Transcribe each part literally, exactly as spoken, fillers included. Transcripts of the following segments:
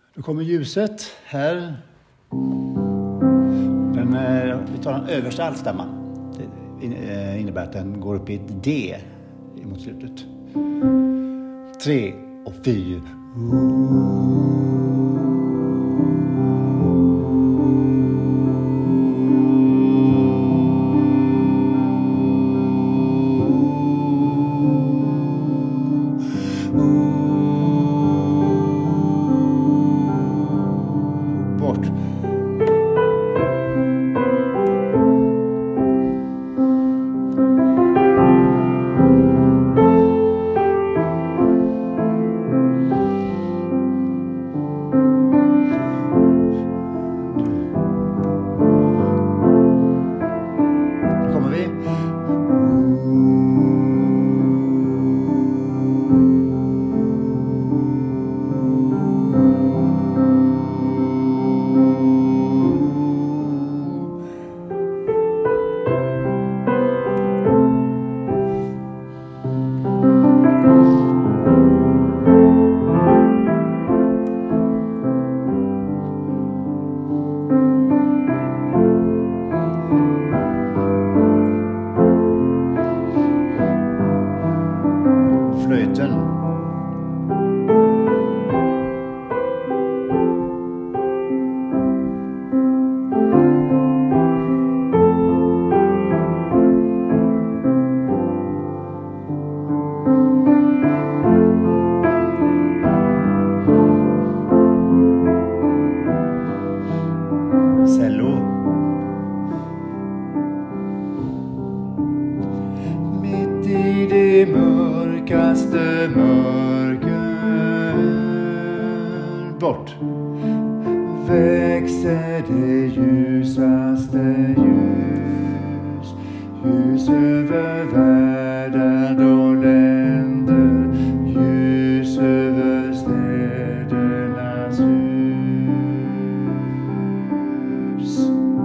Då kommer ljuset här. Den är, vi tar den översta altstämman. Det innebär att den går upp i ett D mot slutet. Tre och fyra. Bort. Nu kommer vi. Flöjten. Cello. Mitt i det mörkaste mörker bort växer det ljusaste ljus, ljus över världen och länder, ljus över städernas hus,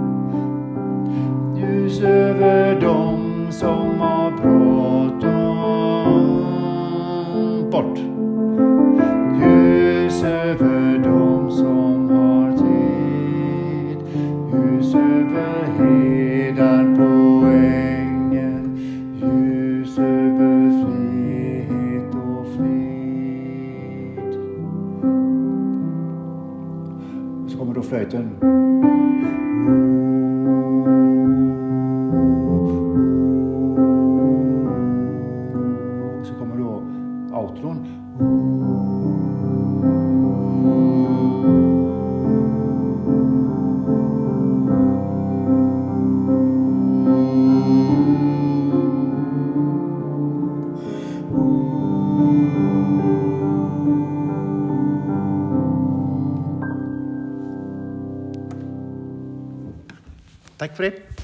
ljus över dem som har bråttom bort, ljus över dem som har tid, ljus över hedar på ängen, ljus över frihet och frid. Så kommer då flöjten. Så kommer då outron. Tack för det.